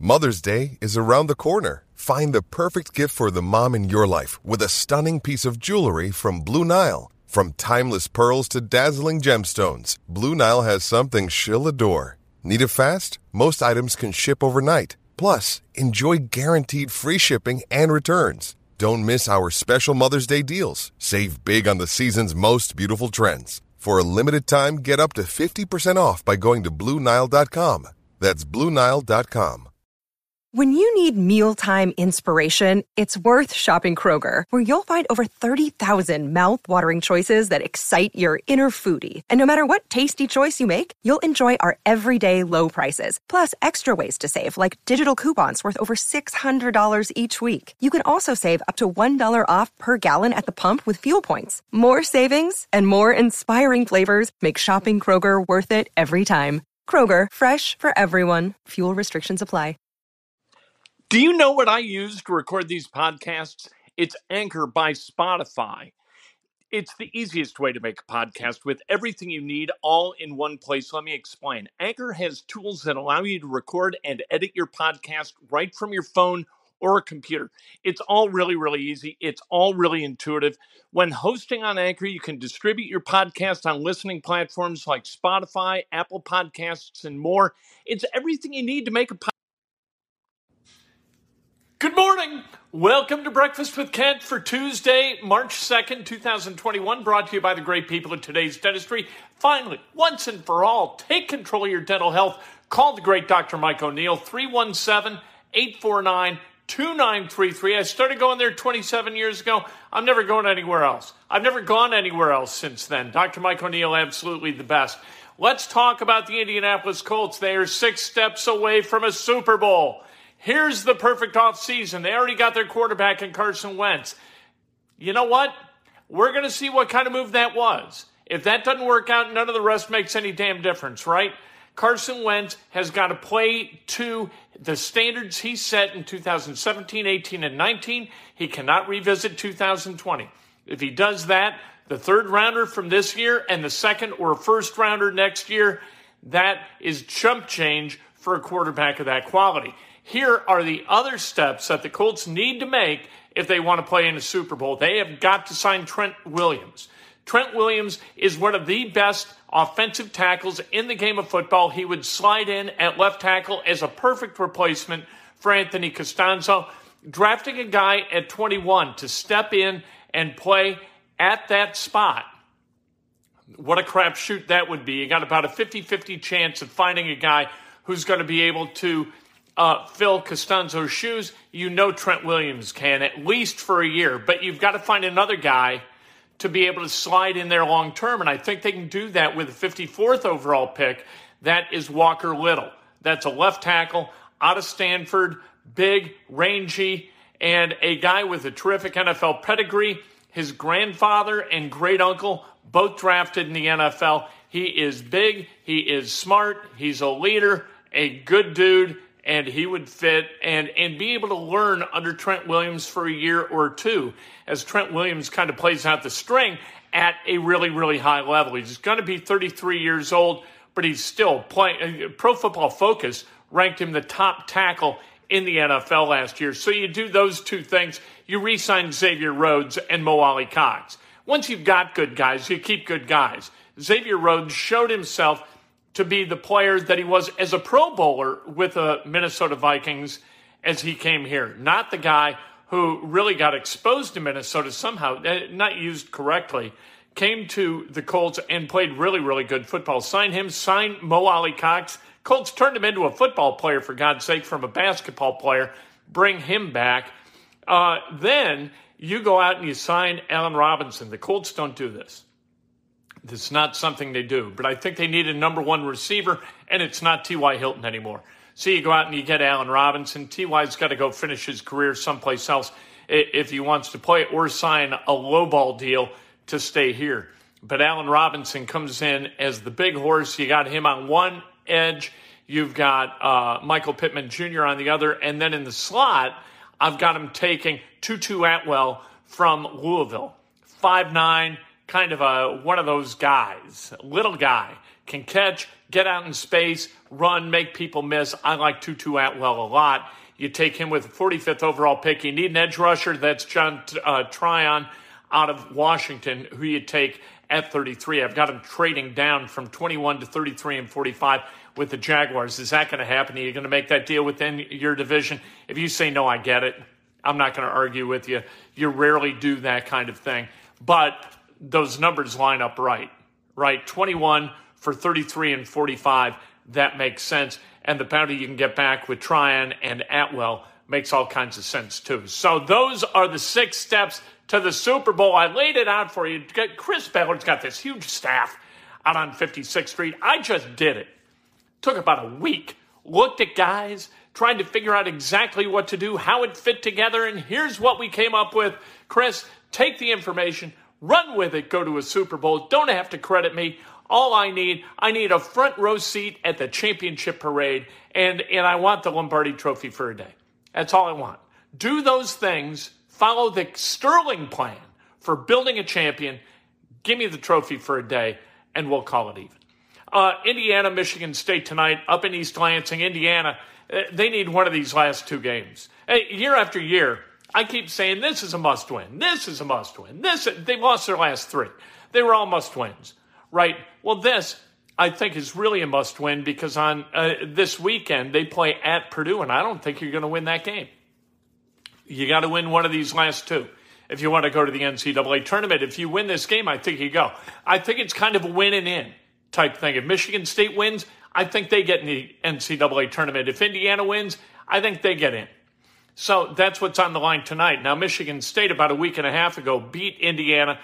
Mother's Day is around the corner. Find the perfect gift for the mom in your life with a stunning piece of jewelry from Blue Nile. From timeless pearls to dazzling gemstones, Blue Nile has something she'll adore. Need it fast? Most items can ship overnight. Plus, enjoy guaranteed free shipping and returns. Don't miss our special Mother's Day deals. Save big on the season's most beautiful trends. For a limited time, get up to 50% off by going to BlueNile.com. That's BlueNile.com. When you need mealtime inspiration, it's worth shopping Kroger, where you'll find over 30,000 mouth-watering choices that excite your inner foodie. And no matter what tasty choice you make, you'll enjoy our everyday low prices, plus extra ways to save, like digital coupons worth over $600 each week. You can also save up to $1 off per gallon at the pump with fuel points. More savings and more inspiring flavors make shopping Kroger worth it every time. Kroger, fresh for everyone. Fuel restrictions apply. Do you know what I use to record these podcasts? It's Anchor by Spotify. It's the easiest way to make a podcast with everything you need all in one place. Let me explain. Anchor has tools that allow you to record and edit your podcast right from your phone or a computer. It's all really, really easy. It's all really intuitive. When hosting on Anchor, you can distribute your podcast on listening platforms like Spotify, Apple Podcasts, and more. It's everything you need to make a podcast. Good morning. Welcome to Breakfast with Kent for Tuesday, March 2nd, 2021, brought to you by the great people at Today's Dentistry. Finally, once and for all, take control of your dental health. Call the great Dr. Mike O'Neill, 317-849-2933. I started going there 27 years ago. I'm never going anywhere else. I've never gone anywhere else since then. Dr. Mike O'Neill, absolutely the best. Let's talk about the Indianapolis Colts. They are 6 steps away from a Super Bowl. Here's the perfect offseason. They already got their quarterback in Carson Wentz. You know what? We're going to see what kind of move that was. If that doesn't work out, none of the rest makes any damn difference, right? Carson Wentz has got to play to the standards he set in 2017, 18, and 19. He cannot revisit 2020. If he does that, the third rounder from this year and the second or first rounder next year, that is chump change for a quarterback of that quality. Here are the other steps that the Colts need to make if they want to play in a Super Bowl. They have got to sign Trent Williams. Trent Williams is one of the best offensive tackles in the game of football. He would slide in at left tackle as a perfect replacement for Anthony Costanzo. Drafting a guy at 21 to step in and play at that spot, what a crapshoot that would be. You got about a 50-50 chance of finding a guy who's going to be able to fill Costanzo's shoes. You know Trent Williams can, at least for a year. But you've got to find another guy to be able to slide in there long term. And I think they can do that with the 54th overall pick. That is Walker Little. That's a left tackle out of Stanford, big, rangy, and a guy with a terrific NFL pedigree. His grandfather and great uncle both drafted in the NFL. He is big, he is smart, he's a leader, a good dude, and he would fit and be able to learn under Trent Williams for a year or two as Trent Williams kind of plays out the string at a really, really high level. He's going to be 33 years old, but he's still playing. Pro Football Focus ranked him the top tackle in the NFL last year. So you do those two things. You re-sign Xavier Rhodes and Mo Alley-Cox. Once you've got good guys, you keep good guys. Xavier Rhodes showed himself to be the player that he was as a Pro Bowler with the Minnesota Vikings as he came here. Not the guy who really got exposed to Minnesota somehow, not used correctly, came to the Colts and played really, really good football. Sign him, sign Mo Alley-Cox. Colts turned him into a football player, for God's sake, from a basketball player. Bring him back. Then you go out and you sign Allen Robinson. The Colts don't do this. This is not something they do, but I think they need a number one receiver, and it's not T.Y. Hilton anymore. So you go out and you get Allen Robinson. T.Y.'s got to go finish his career someplace else if he wants to play, or sign a lowball deal to stay here. But Allen Robinson comes in as the big horse. You got him on one edge. You've got Michael Pittman Jr. on the other. And then in the slot, I've got him taking Tutu Atwell from Louisville. 5'9", kind of one of those guys, little guy, can catch, get out in space, run, make people miss. I like Tutu Atwell a lot. You take him with the 45th overall pick. You need an edge rusher. That's John Tryon out of Washington, who you take at 33. I've got him trading down from 21 to 33 and 45 with the Jaguars. Is that going to happen? Are you going to make that deal within your division? If you say no, I get it. I'm not going to argue with you. You rarely do that kind of thing. But those numbers line up right? 21 for 33 and 45, that makes sense. And the bounty you can get back with Tryon and Atwell makes all kinds of sense too. So those are the 6 steps to the Super Bowl. I laid it out for you. Chris Ballard's got this huge staff out on 56th Street. I just did it. Took about a week. Looked at guys, trying to figure out exactly what to do, how it fit together, and here's what we came up with. Chris, take the information, run with it, go to a Super Bowl. Don't have to credit me. All I need a front row seat at the championship parade, and I want the Lombardi Trophy for a day. That's all I want. Do those things. Follow the Sterling plan for building a champion. Give me the trophy for a day, and we'll call it even. Indiana, Michigan State tonight up in East Lansing. Indiana, they need one of these last 2 games. Year after year, I keep saying this is a must-win. This is a must-win. They lost their last 3. They were all must-wins, right? Well, this, I think, is really a must-win because on this weekend, they play at Purdue, and I don't think you're going to win that game. You got to win one of these last 2 if you want to go to the NCAA tournament. If you win this game, I think you go. I think it's kind of a win and in type thing. If Michigan State wins, I think they get in the NCAA tournament. If Indiana wins, I think they get in. So that's what's on the line tonight. Now, Michigan State about a week and a half ago beat Indiana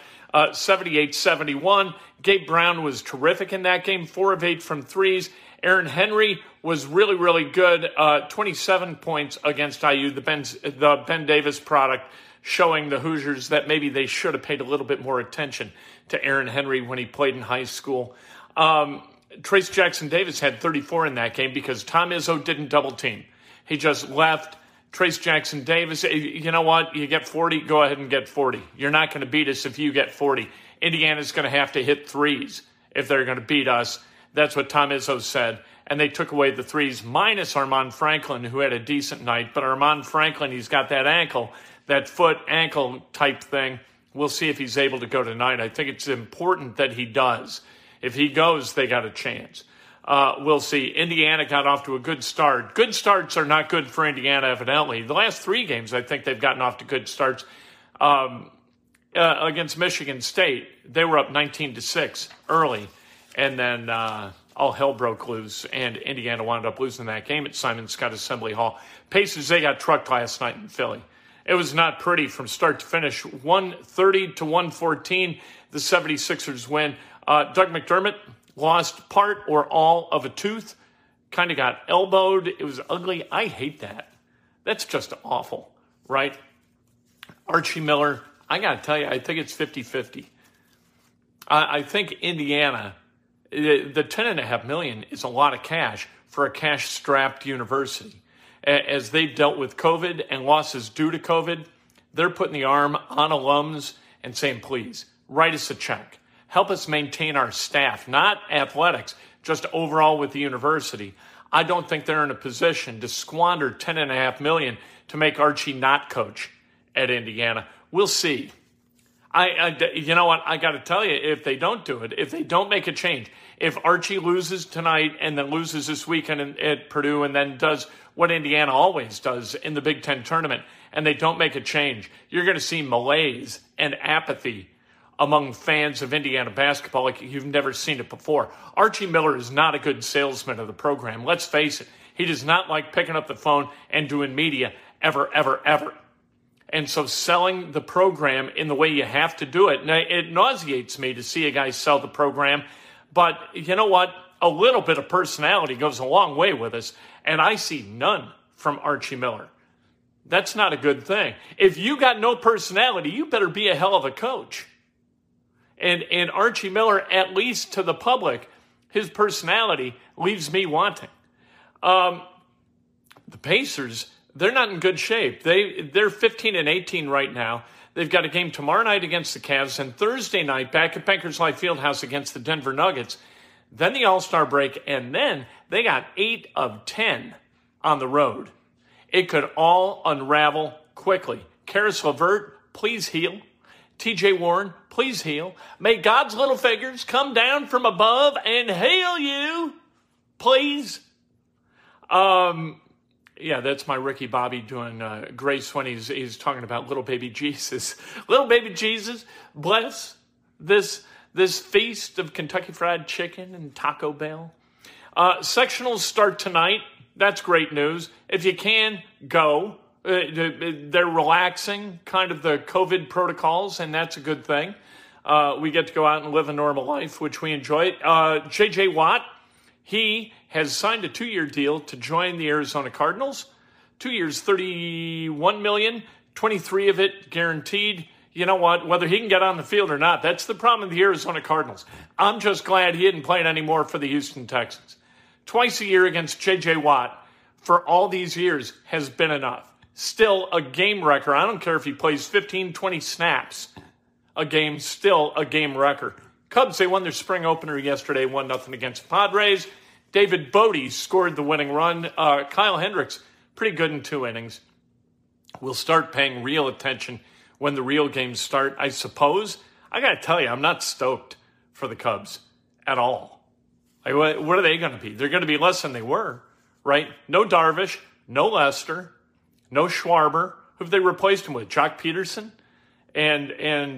78-71. Gabe Brown was terrific in that game, 4 of 8 from threes. Aaron Henry was really, really good, 27 points against IU, the Ben Davis product, showing the Hoosiers that maybe they should have paid a little bit more attention to Aaron Henry when he played in high school. Trace Jackson Davis had 34 in that game because Tom Izzo didn't double team. He just left Trace Jackson Davis. You know what? You get 40, go ahead and get 40. You're not going to beat us if you get 40. Indiana's going to have to hit threes if they're going to beat us. That's what Tom Izzo said. And they took away the threes minus Armaan Franklin, who had a decent night. But Armaan Franklin, he's got that ankle, that foot ankle type thing. We'll see if he's able to go tonight. I think it's important that he does. If he goes, they got a chance. We'll see. Indiana got off to a good start. Good starts are not good for Indiana, evidently. The last 3 games, I think they've gotten off to good starts. Against Michigan State, they were up 19-6 early, and then all hell broke loose, and Indiana wound up losing that game at Simon Scott Assembly Hall. Pacers, they got trucked last night in Philly. It was not pretty from start to finish. 130-114, the 76ers win. Doug McDermott lost part or all of a tooth, kind of got elbowed. It was ugly. I hate that. That's just awful, right? Archie Miller, I got to tell you, I think it's 50-50. I think Indiana, the $10.5 million is a lot of cash for a cash-strapped university. As they've dealt with COVID and losses due to COVID, they're putting the arm on alums and saying, please, write us a check. Help us maintain our staff, not athletics, just overall with the university. I don't think they're in a position to squander $10.5 million to make Archie not coach at Indiana. We'll see. You know what? I got to tell you, if they don't do it, if they don't make a change, if Archie loses tonight and then loses this weekend at Purdue and then does what Indiana always does in the Big Ten tournament, and they don't make a change, you're going to see malaise and apathy among fans of Indiana basketball like you've never seen it before. Archie Miller is not a good salesman of the program. Let's face it. He does not like picking up the phone and doing media ever, ever, ever. And so selling the program in the way you have to do it, now it nauseates me to see a guy sell the program, but you know what? A little bit of personality goes a long way with us, and I see none from Archie Miller. That's not a good thing. If you got no personality, you better be a hell of a coach. And Archie Miller, at least to the public, his personality leaves me wanting. The Pacers, they're not in good shape. They're 15-18 right now. They've got a game tomorrow night against the Cavs and Thursday night back at Bankers Life Fieldhouse against the Denver Nuggets. Then the All-Star break, and then they got 8 of 10 on the road. It could all unravel quickly. Karis LeVert, please heal. T.J. Warren, please heal. May God's little figures come down from above and heal you, please. Yeah, that's my Ricky Bobby doing grace when he's talking about little baby Jesus. Little baby Jesus, bless this feast of Kentucky Fried Chicken and Taco Bell. Sectionals start tonight. That's great news. If you can, go. They're relaxing kind of the COVID protocols, and that's a good thing. We get to go out and live a normal life, which we enjoy. J.J. Watt, he has signed a 2-year deal to join the Arizona Cardinals. 2 years, $31 million, 23 of it guaranteed. You know what? Whether he can get on the field or not, that's the problem with the Arizona Cardinals. I'm just glad he didn't play it anymore for the Houston Texans. Twice a year against J.J. Watt for all these years has been enough. Still a game wrecker. I don't care if he plays 15, 20 snaps a game, still a game wrecker. Cubs, they won their spring opener yesterday, 1-0 against the Padres. David Bodie scored the winning run. Kyle Hendricks, pretty good in 2 innings. We'll start paying real attention when the real games start, I suppose. I got to tell you, I'm not stoked for the Cubs at all. Like, what are they going to be? They're going to be less than they were, right? No Darvish, no Lester, no Schwarber. Who have they replaced him with? Jock Peterson? And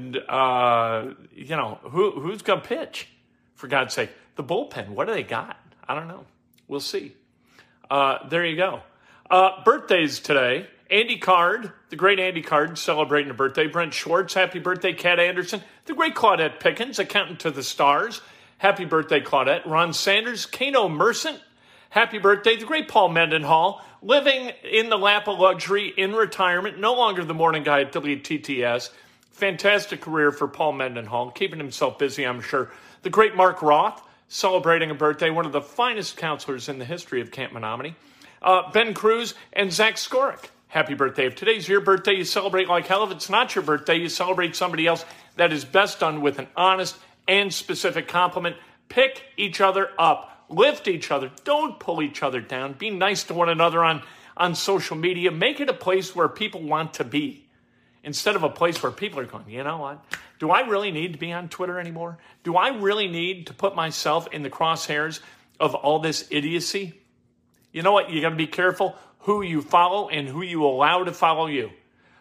who's going to pitch? For God's sake. The bullpen, what do they got? I don't know. We'll see. There you go. Birthdays today. Andy Card, the great Andy Card, celebrating a birthday. Brent Schwartz, happy birthday. Cat Anderson, the great Claudette Pickens, accountant to the stars. Happy birthday, Claudette. Ron Sanders, Kano Mercent, happy birthday. The great Paul Mendenhall, living in the lap of luxury in retirement, no longer the morning guy at WTTS. Fantastic career for Paul Mendenhall, keeping himself busy, I'm sure. The great Mark Roth, celebrating a birthday, one of the finest counselors in the history of Camp Menominee. Ben Cruz and Zach Skoric. Happy birthday. If today's your birthday, you celebrate like hell. If it's not your birthday, you celebrate somebody else. That is best done with an honest and specific compliment. Pick each other up. Lift each other. Don't pull each other down. Be nice to one another on social media. Make it a place where people want to be, instead of a place where people are going, you know what? Do I really need to be on Twitter anymore? Do I really need to put myself in the crosshairs of all this idiocy? You know what? You got to be careful who you follow and who you allow to follow you.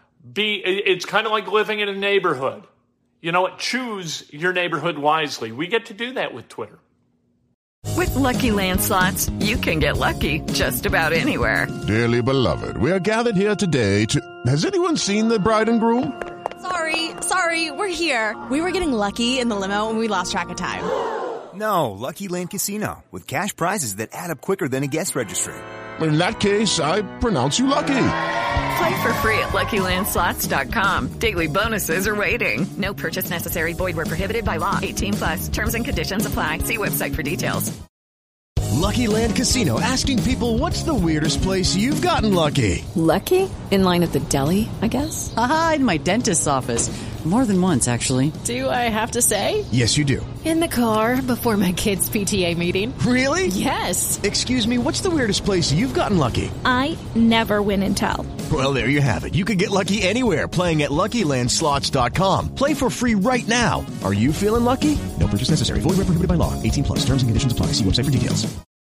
It's kind of like living in a neighborhood. You know what? Choose your neighborhood wisely. We get to do that with Twitter. With Lucky Land Slots, you can get lucky just about anywhere. Dearly beloved, we are gathered here today to... Has anyone seen the bride and groom? Sorry, we're here. We were getting lucky in the limo and we lost track of time. No, Lucky Land Casino, with cash prizes that add up quicker than a guest registry. In that case, I pronounce you lucky. Play for free at LuckyLandSlots.com. Daily bonuses are waiting. No purchase necessary. Void where prohibited by law. 18+. Terms and conditions apply. See website for details. Lucky Land Casino, asking people, what's the weirdest place you've gotten lucky? Lucky? In line at the deli, I guess? Aha, in my dentist's office. More than once, actually. Do I have to say? Yes, you do. In the car before my kids' PTA meeting. Really? Yes. Excuse me, what's the weirdest place you've gotten lucky? I never win and tell. Well, there you have it. You can get lucky anywhere, playing at LuckyLandSlots.com. Play for free right now. Are you feeling lucky? No purchase necessary. Void where prohibited by law. 18+. Terms and conditions apply. See website for details.